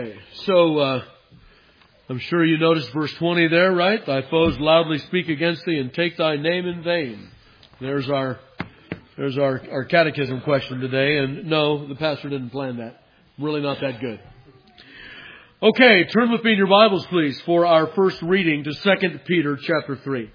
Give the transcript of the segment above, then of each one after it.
So, I'm sure you noticed verse 20 there, right? Thy foes loudly speak against thee and take thy name in vain. There's our catechism question today. And no, the pastor didn't plan that. Really not that good. Okay, turn with me in your Bibles, please, for our first reading to 2 Peter chapter 3.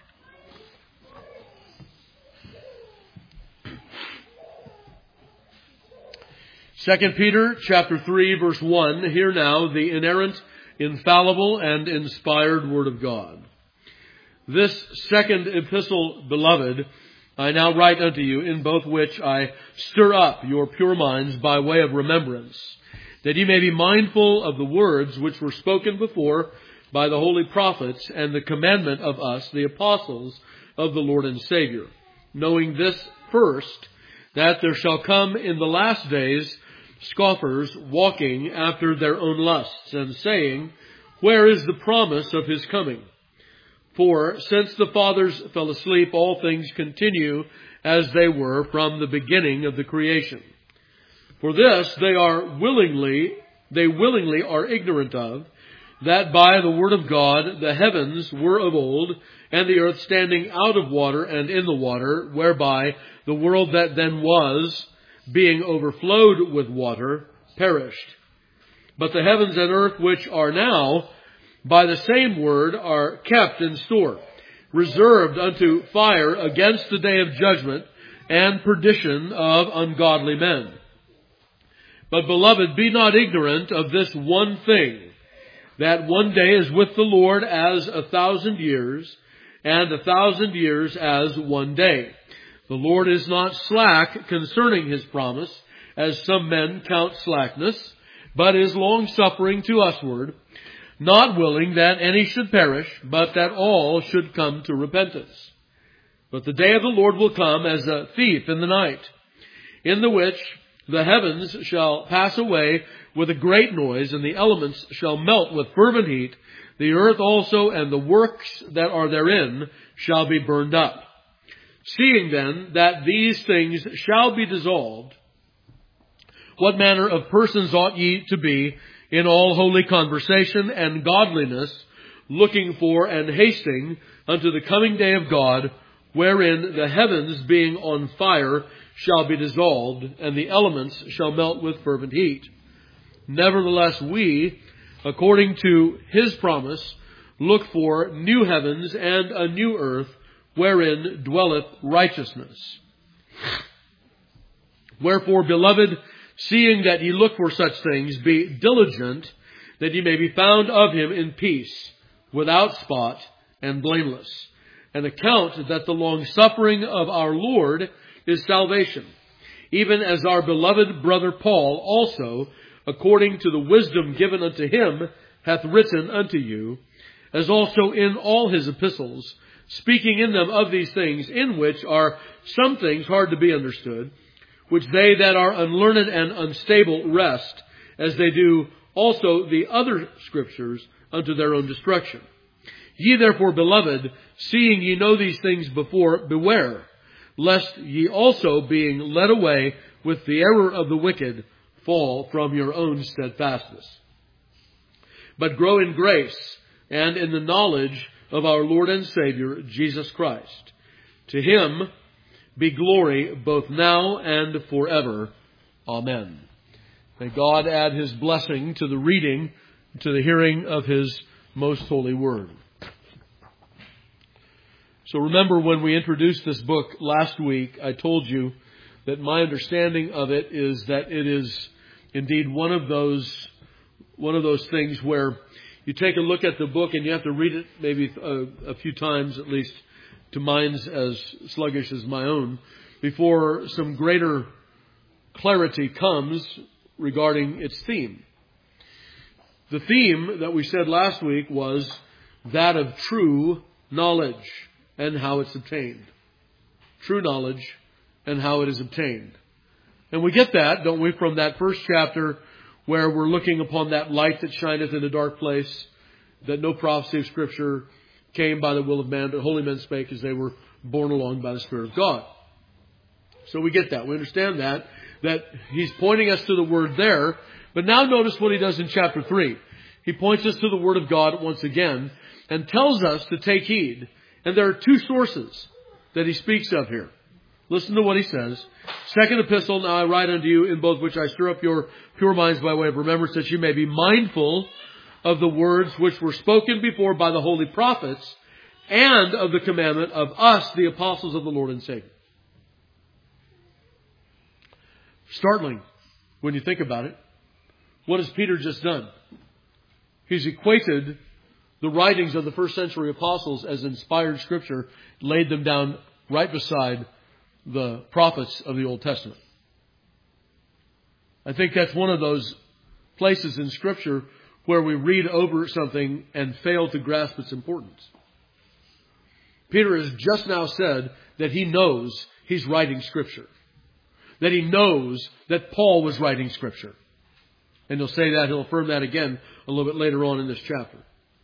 Second Peter chapter 3 verse 1. Hear now the inerrant, infallible, and inspired Word of God. This second epistle, beloved, I now write unto you, in both which I stir up your pure minds by way of remembrance, that ye may be mindful of the words which were spoken before by the holy prophets, and the commandment of us, the apostles of the Lord and Savior, knowing this first, that there shall come in the last days scoffers, walking after their own lusts, and saying, where is the promise of his coming? For since the fathers fell asleep, all things continue as they were from the beginning of the creation. For this they willingly are ignorant of, that by the word of God the heavens were of old, and the earth standing out of water and in the water, whereby the world that then was, being overflowed with water, perished. But the heavens and earth which are now, by the same word, are kept in store, reserved unto fire against the day of judgment and perdition of ungodly men. But, beloved, be not ignorant of this one thing, that one day is with the Lord as 1,000 years, and 1,000 years as one day. The Lord is not slack concerning his promise, as some men count slackness, but is long-suffering to usward, not willing that any should perish, but that all should come to repentance. But the day of the Lord will come as a thief in the night, in the which the heavens shall pass away with a great noise, and the elements shall melt with fervent heat. The earth also and the works that are therein shall be burned up. Seeing then that these things shall be dissolved, what manner of persons ought ye to be in all holy conversation and godliness, looking for and hasting unto the coming day of God, wherein the heavens being on fire shall be dissolved, and the elements shall melt with fervent heat? Nevertheless we, according to his promise, look for new heavens and a new earth, wherein dwelleth righteousness. Wherefore, beloved, seeing that ye look for such things, be diligent that ye may be found of him in peace, without spot and blameless. And account that the long suffering of our Lord is salvation, even as our beloved brother Paul also, according to the wisdom given unto him, hath written unto you, as also in all his epistles, speaking in them of these things, in which are some things hard to be understood, which they that are unlearned and unstable wrest, as they do also the other scriptures, unto their own destruction. Ye therefore, beloved, seeing ye know these things before, beware, lest ye also, being led away with the error of the wicked, fall from your own steadfastness. But grow in grace and in the knowledge of our Lord and Savior, Jesus Christ. To him be glory both now and forever. Amen. May God add his blessing to the reading, to the hearing of his most holy word. So remember, when we introduced this book last week, I told you that my understanding of it is that it is indeed one of those things where you take a look at the book and you have to read it maybe a few times, at least to minds as sluggish as my own, before some greater clarity comes regarding its theme. The theme that we said last week was that of true knowledge and how it's obtained. True knowledge and how it is obtained. And we get that, don't we, from that first chapter where we're looking upon that light that shineth in a dark place, that no prophecy of Scripture came by the will of man, but holy men spake as they were borne along by the Spirit of God. So we get that. We understand that he's pointing us to the word there, But now notice what he does in chapter 3. He points us to the Word of God once again and tells us to take heed. And there are two sources that he speaks of here. Listen to what he says. Second epistle, now I write unto you, in both which I stir up your pure minds by way of remembrance, that you may be mindful of the words which were spoken before by the holy prophets, and of the commandment of us, the apostles of the Lord and Savior. Startling when you think about it. What has Peter just done? He's equated the writings of the first century apostles as inspired Scripture, laid them down right beside the prophets of the Old Testament. I think that's one of those places in Scripture where we read over something and fail to grasp its importance. Peter has just now said that he knows he's writing Scripture. That he knows that Paul was writing Scripture. And he'll say that, he'll affirm that again a little bit later on in this chapter.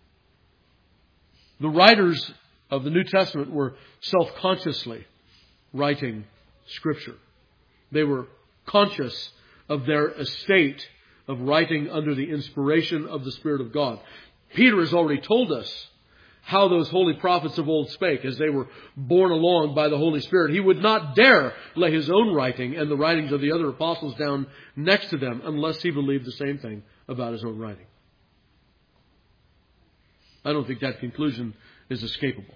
The writers of the New Testament were self-consciously writing Scripture. They were conscious of their estate of writing under the inspiration of the Spirit of God. Peter has already told us how those holy prophets of old spake as they were borne along by the Holy Spirit. He would not dare lay his own writing and the writings of the other apostles down next to them unless he believed the same thing about his own writing. I don't think that conclusion is escapable.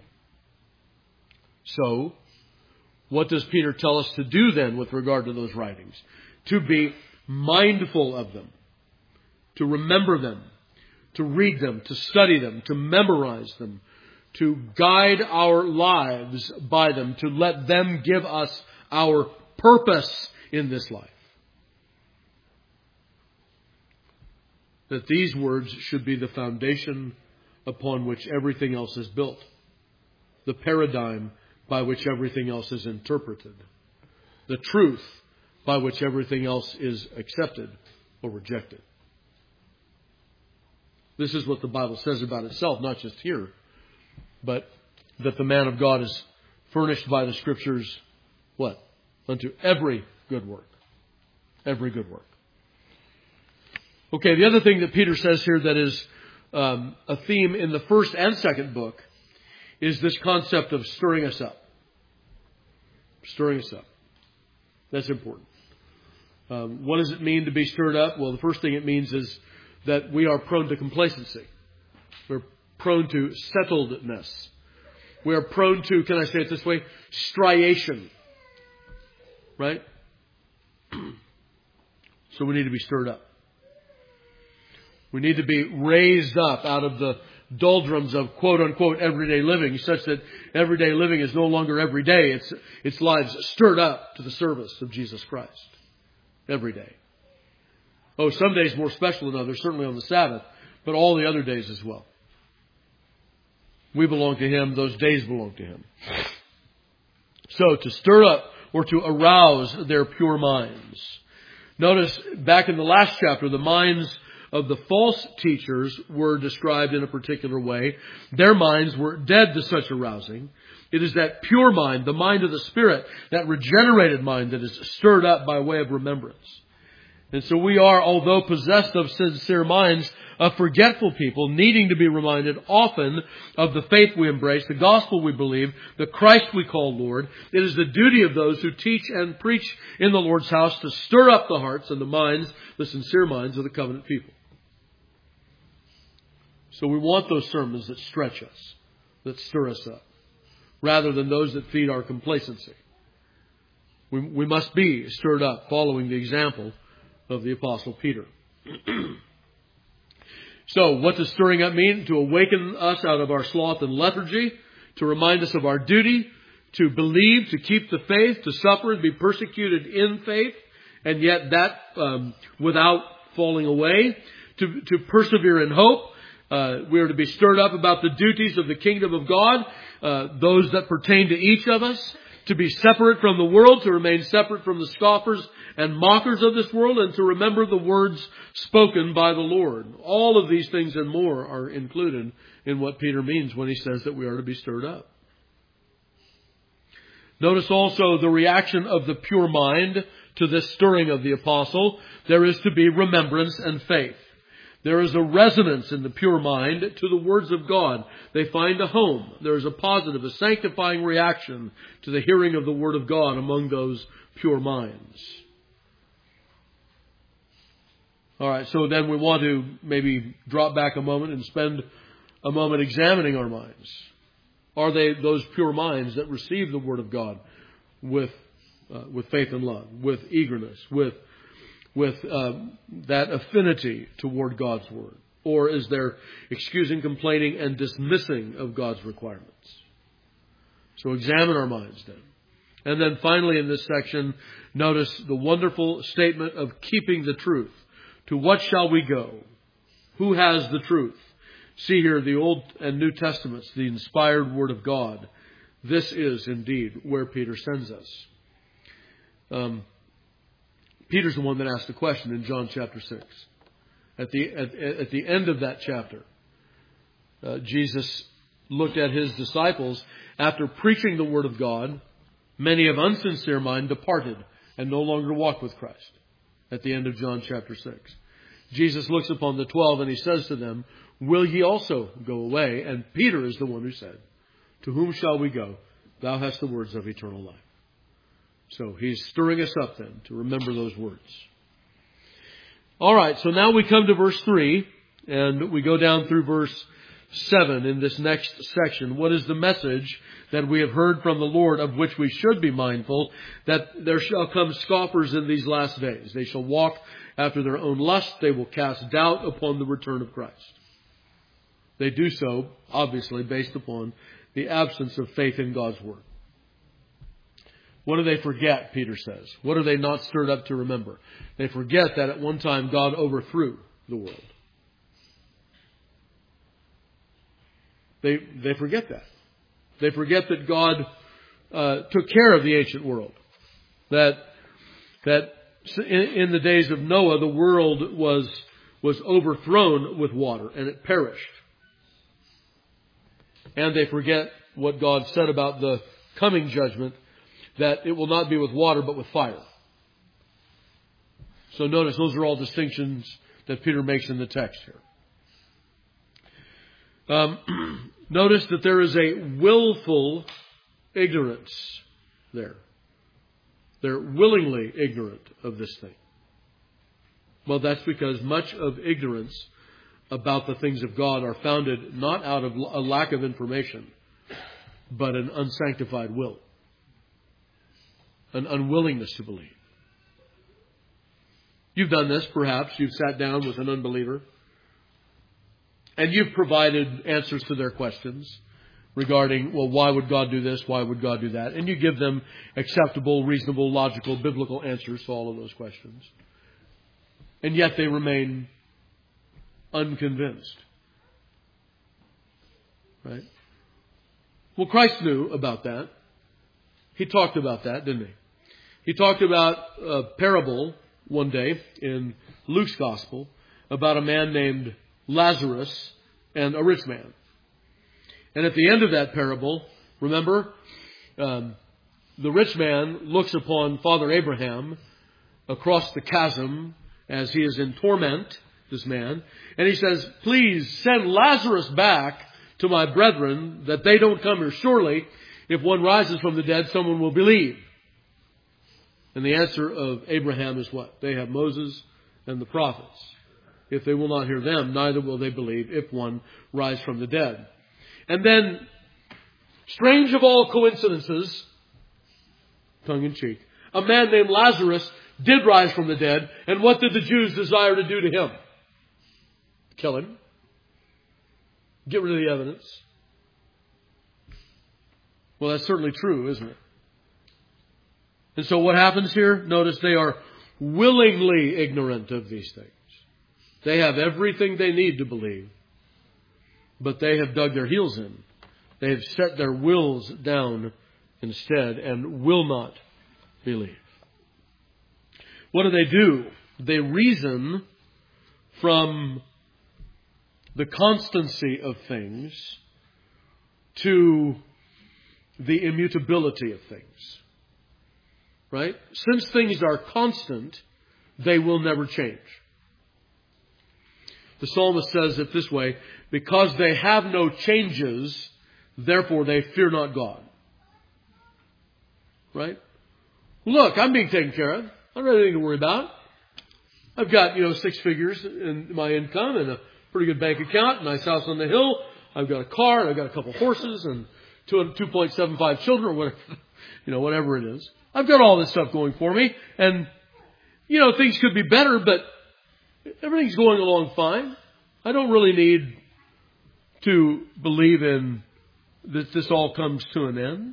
So, what does Peter tell us to do then with regard to those writings? To be mindful of them, to remember them, to read them, to study them, to memorize them, to guide our lives by them, to let them give us our purpose in this life. That these words should be the foundation upon which everything else is built, the paradigm by which everything else is interpreted, the truth by which everything else is accepted or rejected. This is what the Bible says about itself, not just here, but that the man of God is furnished by the Scriptures, what? Unto every good work. Every good work. Okay, the other thing that Peter says here that is a theme in the first and second book is this concept of stirring us up. Stirring us up. That's important. What does it mean to be stirred up? Well, the first thing it means is that we are prone to complacency. We're prone to settledness. We are prone to, can I say it this way, striation. Right? So we need to be stirred up. We need to be raised up out of the doldrums of quote-unquote everyday living, such that everyday living is no longer every day. It's lives stirred up to the service of Jesus Christ. Every day. Oh, some days more special than others, certainly on the Sabbath, but all the other days as well. We belong to Him. Those days belong to Him. So, to stir up or to arouse their pure minds. Notice, back in the last chapter, the minds of the false teachers were described in a particular way. Their minds were dead to such arousing. It is that pure mind, the mind of the Spirit, that regenerated mind that is stirred up by way of remembrance. And so we are, although possessed of sincere minds, a forgetful people, needing to be reminded often of the faith we embrace, the gospel we believe, the Christ we call Lord. It is the duty of those who teach and preach in the Lord's house to stir up the hearts and the minds, the sincere minds of the covenant people. So we want those sermons that stretch us, that stir us up, rather than those that feed our complacency. We must be stirred up, following the example of the Apostle Peter. So, what does stirring up mean? To awaken us out of our sloth and lethargy, to remind us of our duty, to believe, to keep the faith, to suffer and be persecuted in faith, and yet that without falling away, to persevere in hope. We are to be stirred up about the duties of the kingdom of God, those that pertain to each of us, to be separate from the world, to remain separate from the scoffers and mockers of this world, and to remember the words spoken by the Lord. All of these things and more are included in what Peter means when he says that we are to be stirred up. Notice also the reaction of the pure mind to this stirring of the apostle, there is to be remembrance and faith. There is a resonance in the pure mind to the words of God. They find a home. There is a positive, a sanctifying reaction to the hearing of the Word of God among those pure minds. All right, so then we want to maybe drop back a moment and spend a moment examining our minds. Are they those pure minds that receive the Word of God with faith and love, with eagerness, with that affinity toward God's Word? Or is there excusing, complaining, and dismissing of God's requirements? So examine our minds then. And then finally in this section, notice the wonderful statement of keeping the truth. To what shall we go? Who has the truth? See here the Old and New Testaments, the inspired Word of God. This is indeed where Peter sends us. Peter's the one that asked the question in John chapter 6. At the end of that chapter, Jesus looked at his disciples. After preaching the Word of God, many of unsincere mind departed and no longer walked with Christ. At the end of John chapter 6. Jesus looks upon the 12 and he says to them, will ye also go away? And Peter is the one who said, to whom shall we go? Thou hast the words of eternal life. So he's stirring us up then to remember those words. All right, so now we come to verse 3 and we go down through verse 7 in this next section. What is the message that we have heard from the Lord, of which we should be mindful, that there shall come scoffers in these last days. They shall walk after their own lust. They will cast doubt upon the return of Christ. They do so, obviously, based upon the absence of faith in God's Word. What do they forget, Peter says? What are they not stirred up to remember? They forget that at one time God overthrew the world. They forget that. They forget that God took care of the ancient world. That in the days of Noah, the world was overthrown with water and it perished. And they forget what God said about the coming judgment, that it will not be with water but with fire. So notice those are all distinctions that Peter makes in the text here. Notice that there is a willful ignorance there. They're willingly ignorant of this thing. Well, that's because much of ignorance about the things of God are founded not out of a lack of information, but an unsanctified will. An unwillingness to believe. You've done this, perhaps. You've sat down with an unbeliever and you've provided answers to their questions regarding, well, why would God do this? Why would God do that? And you give them acceptable, reasonable, logical, biblical answers to all of those questions. And yet they remain unconvinced. Right? Well, Christ knew about that. He talked about that, didn't he? He talked about a parable one day in Luke's Gospel about a man named Lazarus and a rich man. And at the end of that parable, remember, the rich man looks upon Father Abraham across the chasm as he is in torment, this man, and he says, please send Lazarus back to my brethren that they don't come here. Surely, if one rises from the dead, someone will believe. And the answer of Abraham is what? They have Moses and the prophets. If they will not hear them, neither will they believe if one rise from the dead. And then, strange of all coincidences, tongue in cheek, a man named Lazarus did rise from the dead. And what did the Jews desire to do to him? Kill him. Get rid of the evidence. Well, that's certainly true, isn't it? And so what happens here? Notice they are willingly ignorant of these things. They have everything they need to believe, but they have dug their heels in. They have set their wills down instead and will not believe. What do? They reason from the constancy of things to the immutability of things. Right? Since things are constant, they will never change. The psalmist says it this way, because they have no changes, therefore they fear not God. Right? Look, I'm being taken care of. I don't have anything to worry about. I've got, 6 figures in my income and a pretty good bank account, a nice house on the hill. I've got a car, and I've got a couple horses and 2.75 children, or whatever it is. I've got all this stuff going for me, and, things could be better, but everything's going along fine. I don't really need to believe in that this all comes to an end.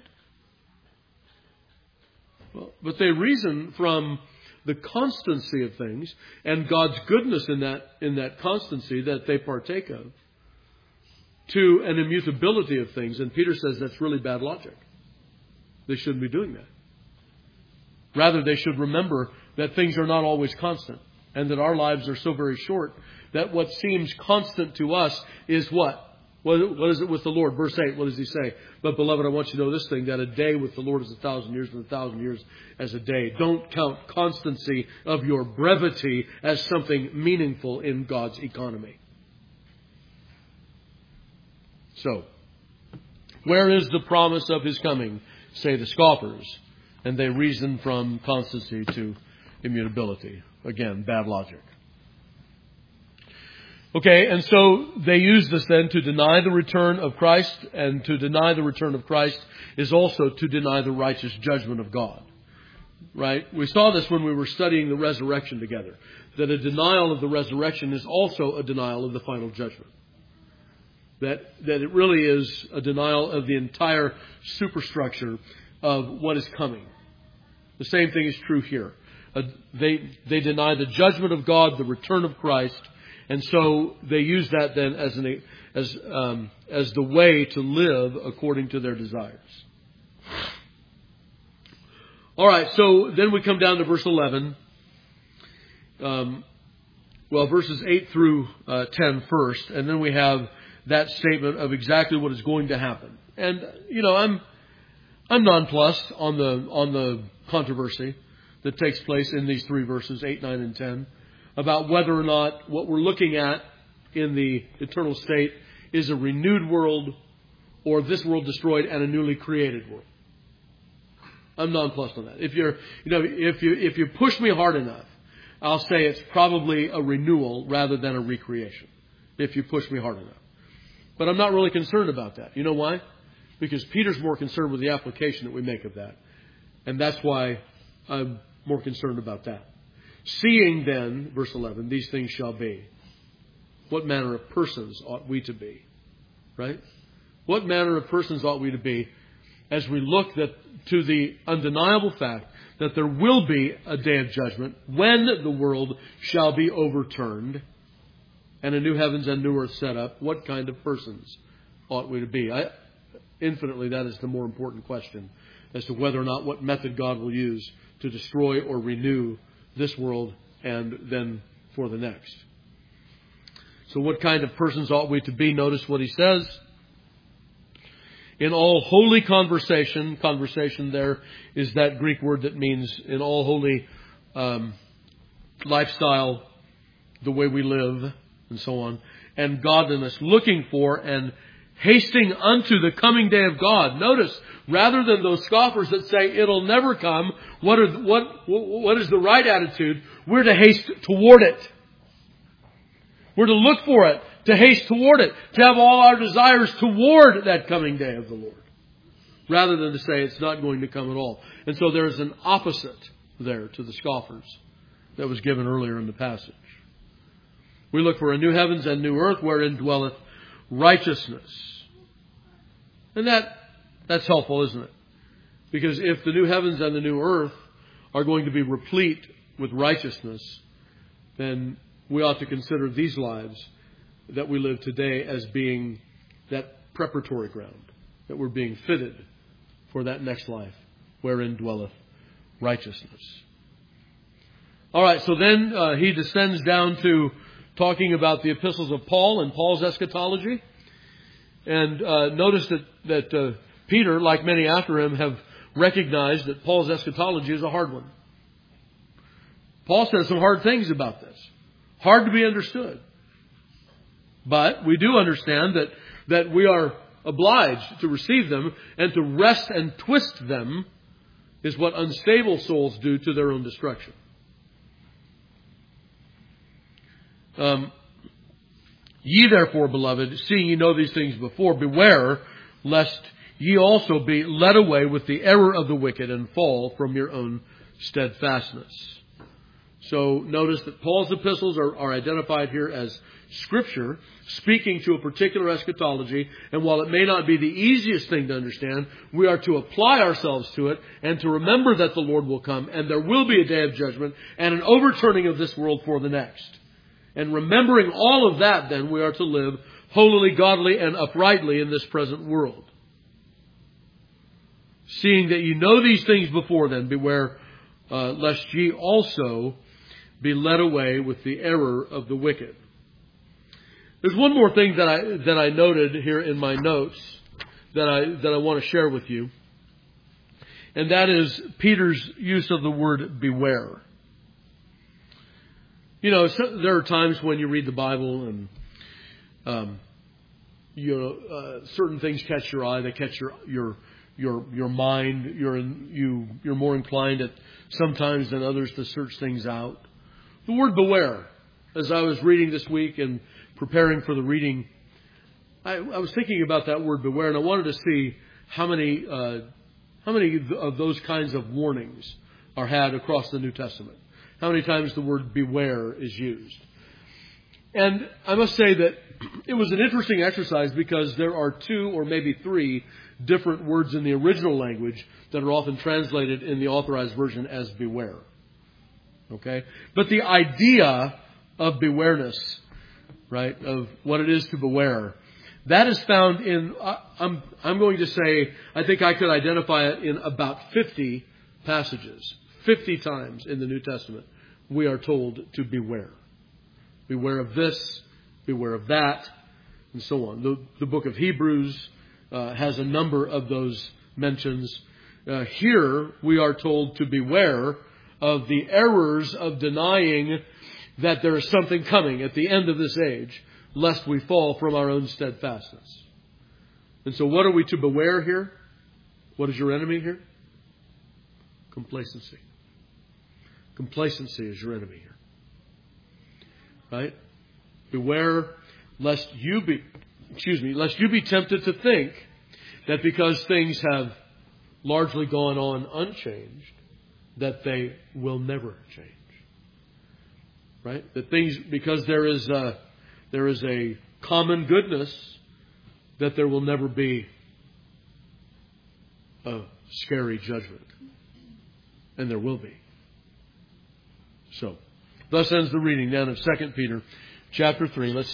Well, but they reason from the constancy of things and God's goodness in that constancy that they partake of to an immutability of things. And Peter says that's really bad logic. They shouldn't be doing that. Rather, they should remember that things are not always constant and that our lives are so very short that what seems constant to us is what? What is it with the Lord? Verse 8, what does he say? But beloved, I want you to know this thing, that a day with the Lord is 1,000 years, and 1,000 years as a day. Don't count constancy of your brevity as something meaningful in God's economy. So, where is the promise of his coming? Say the scoffers. And they reason from constancy to immutability. Again, bad logic. Okay, and so they use this then to deny the return of Christ, and to deny the return of Christ is also to deny the righteous judgment of God. Right? We saw this when we were studying the resurrection together, that a denial of the resurrection is also a denial of the final judgment. That it really is a denial of the entire superstructure of what is coming. The same thing is true here. They deny the judgment of God, the return of Christ, and so they use that then as the way to live according to their desires. All right, so then we come down to verse 11. Verses 8 through 10 first, and then we have that statement of exactly what is going to happen. And I'm nonplussed on the controversy that takes place in these 3 verses, 8, 9, and 10. About whether or not what we're looking at in the eternal state is a renewed world or this world destroyed and a newly created world. I'm nonplussed on that. If you push me hard enough, I'll say it's probably a renewal rather than a recreation. If you push me hard enough. But I'm not really concerned about that. You know why? Because Peter's more concerned with the application that we make of that. And that's why I'm more concerned about that. Seeing then, verse 11, these things shall be. What manner of persons ought we to be? Right? What manner of persons ought we to be as we look to the undeniable fact that there will be a day of judgment when the world shall be overturned and a new heavens and new earth set up? What kind of persons ought we to be? Infinitely, that is the more important question as to whether or not what method God will use to destroy or renew this world and then for the next. So what kind of persons ought we to be? Notice what he says. In all holy conversation there is that Greek word that means in all holy lifestyle, the way we live and so on, and godliness, looking for and hasting unto the coming day of God. Notice, rather than those scoffers that say it'll never come, what is the right attitude? We're to haste toward it. We're to look for it, to haste toward it, to have all our desires toward that coming day of the Lord, rather than to say it's not going to come at all. And so there's an opposite there to the scoffers that was given earlier in the passage. We look for a new heavens and new earth wherein dwelleth righteousness. And that's helpful, isn't it? Because if the new heavens and the new earth are going to be replete with righteousness, then we ought to consider these lives that we live today as being that preparatory ground, that we're being fitted for that next life wherein dwelleth righteousness. All right, so then he descends down to talking about the epistles of Paul and Paul's eschatology. And notice that Peter, like many after him, have recognize that Paul's eschatology is a hard one. Paul says some hard things about this. Hard to be understood. But we do understand that we are obliged to receive them, and to wrest and twist them is what unstable souls do to their own destruction. Ye therefore, beloved, seeing ye know these things before, beware lest ye also be led away with the error of the wicked and fall from your own steadfastness. So notice that Paul's epistles are identified here as Scripture, speaking to a particular eschatology. And while it may not be the easiest thing to understand, we are to apply ourselves to it and to remember that the Lord will come and there will be a day of judgment and an overturning of this world for the next. And remembering all of that, then, we are to live holily, godly, and uprightly in this present world. Seeing that you know these things before, then, beware lest ye also be led away with the error of the wicked. There's one more thing that I noted here in my notes that I want to share with you. And that is Peter's use of the word beware. You know, there are times when you read the Bible and certain things catch your eye, they catch your mind. You're more inclined at sometimes than others to search things out. The word beware, as I was reading this week and preparing for the reading, I was thinking about that word beware, and I wanted to see how many of those kinds of warnings are had across the New Testament. How many times the word beware is used. And I must say that it was an interesting exercise because there are 2 or maybe 3 different words in the original language that are often translated in the Authorized Version as beware. Okay? But the idea of bewareness, right, of what it is to beware, that is found in, I'm going to say, I think I could identify it in about 50 passages. 50 times in the New Testament, we are told to beware. Beware of this, beware of that, and so on. The book of Hebrews has a number of those mentions. Here, we are told to beware of the errors of denying that there is something coming at the end of this age, lest we fall from our own steadfastness. And so what are we to beware here? What is your enemy here? Complacency. Complacency is your enemy here. Right? Beware lest you be tempted to think that because things have largely gone on unchanged, that they will never change. Right? That things, because there is a common goodness, that there will never be a scary judgment. And there will be. So, thus ends the reading then of 2 Peter chapter 3. Let's